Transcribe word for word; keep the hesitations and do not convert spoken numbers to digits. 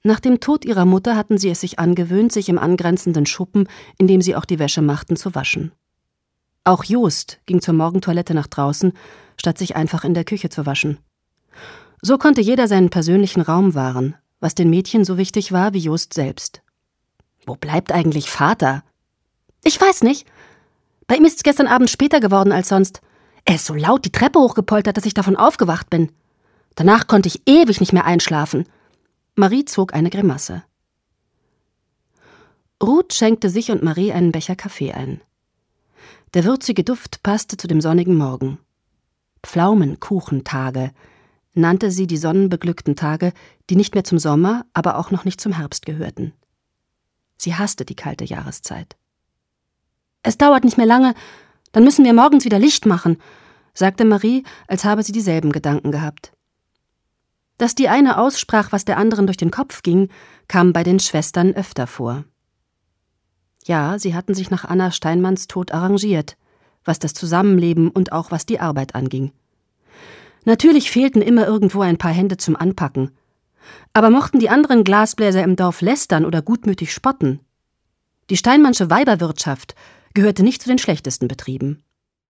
Nach dem Tod ihrer Mutter hatten sie es sich angewöhnt, sich im angrenzenden Schuppen, in dem sie auch die Wäsche machten, zu waschen. Auch Jost ging zur Morgentoilette nach draußen, statt sich einfach in der Küche zu waschen. So konnte jeder seinen persönlichen Raum wahren, was den Mädchen so wichtig war wie Jost selbst. »Wo bleibt eigentlich Vater?« »Ich weiß nicht. Bei ihm ist es gestern Abend später geworden als sonst. Er ist so laut die Treppe hochgepoltert, dass ich davon aufgewacht bin. Danach konnte ich ewig nicht mehr einschlafen.« Marie zog eine Grimasse. Ruth schenkte sich und Marie einen Becher Kaffee ein. Der würzige Duft passte zu dem sonnigen Morgen. Pflaumenkuchentage nannte sie die sonnenbeglückten Tage, die nicht mehr zum Sommer, aber auch noch nicht zum Herbst gehörten. Sie hasste die kalte Jahreszeit. »Es dauert nicht mehr lange, dann müssen wir morgens wieder Licht machen«, sagte Marie, als habe sie dieselben Gedanken gehabt. Dass die eine aussprach, was der anderen durch den Kopf ging, kam bei den Schwestern öfter vor. Ja, sie hatten sich nach Anna Steinmanns Tod arrangiert, was das Zusammenleben und auch was die Arbeit anging. Natürlich fehlten immer irgendwo ein paar Hände zum Anpacken. Aber mochten die anderen Glasbläser im Dorf lästern oder gutmütig spotten? Die Steinmannsche Weiberwirtschaft gehörte nicht zu den schlechtesten Betrieben.